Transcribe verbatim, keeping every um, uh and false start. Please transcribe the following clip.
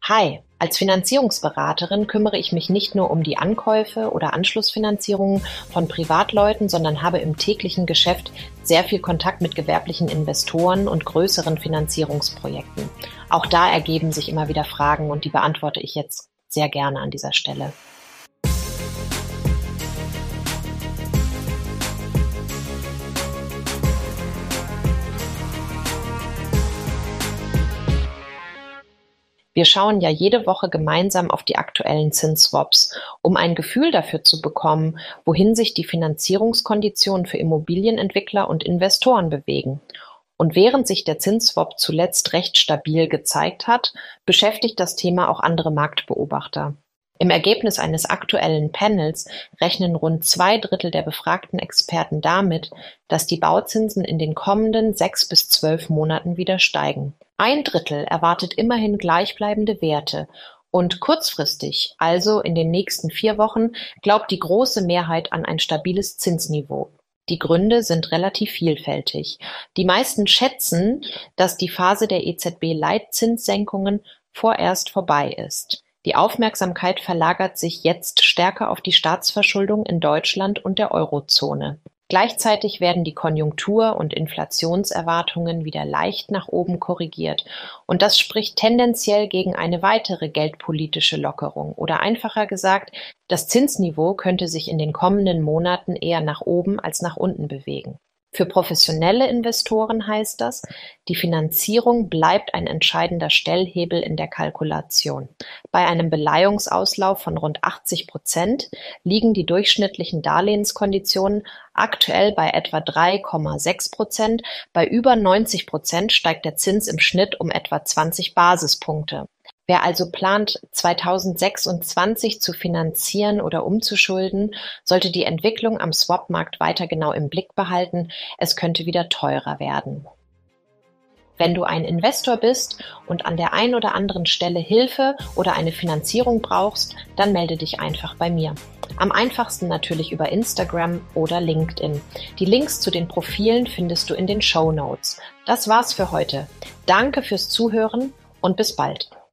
Hi, als Finanzierungsberaterin kümmere ich mich nicht nur um die Ankäufe oder Anschlussfinanzierungen von Privatleuten, sondern habe im täglichen Geschäft sehr viel Kontakt mit gewerblichen Investoren und größeren Finanzierungsprojekten. Auch da ergeben sich immer wieder Fragen und die beantworte ich jetzt sehr gerne an dieser Stelle. Wir schauen ja jede Woche gemeinsam auf die aktuellen Zinsswaps, um ein Gefühl dafür zu bekommen, wohin sich die Finanzierungskonditionen für Immobilienentwickler und Investoren bewegen. Und während sich der Zinsswap zuletzt recht stabil gezeigt hat, beschäftigt das Thema auch andere Marktbeobachter. Im Ergebnis eines aktuellen Panels rechnen rund zwei Drittel der befragten Experten damit, dass die Bauzinsen in den kommenden sechs bis zwölf Monaten wieder steigen. Ein Drittel erwartet immerhin gleichbleibende Werte und kurzfristig, also in den nächsten vier Wochen, glaubt die große Mehrheit an ein stabiles Zinsniveau. Die Gründe sind relativ vielfältig. Die meisten schätzen, dass die Phase der E Z B-Leitzinssenkungen vorerst vorbei ist. Die Aufmerksamkeit verlagert sich jetzt stärker auf die Staatsverschuldung in Deutschland und der Eurozone. Gleichzeitig werden die Konjunktur- und Inflationserwartungen wieder leicht nach oben korrigiert und das spricht tendenziell gegen eine weitere geldpolitische Lockerung oder einfacher gesagt, das Zinsniveau könnte sich in den kommenden Monaten eher nach oben als nach unten bewegen. Für professionelle Investoren heißt das, die Finanzierung bleibt ein entscheidender Stellhebel in der Kalkulation. Bei einem Beleihungsauslauf von rund achtzig Prozent liegen die durchschnittlichen Darlehenskonditionen aktuell bei etwa drei Komma sechs Prozent, bei über neunzig Prozent steigt der Zins im Schnitt um etwa zwanzig Basispunkte. Wer also plant, zweitausendsechsundzwanzig zu finanzieren oder umzuschulden, sollte die Entwicklung am Swapmarkt weiter genau im Blick behalten. Es könnte wieder teurer werden. Wenn du ein Investor bist und an der einen oder anderen Stelle Hilfe oder eine Finanzierung brauchst, dann melde dich einfach bei mir. Am einfachsten natürlich über Instagram oder LinkedIn. Die Links zu den Profilen findest du in den Shownotes. Das war's für heute. Danke fürs Zuhören und bis bald.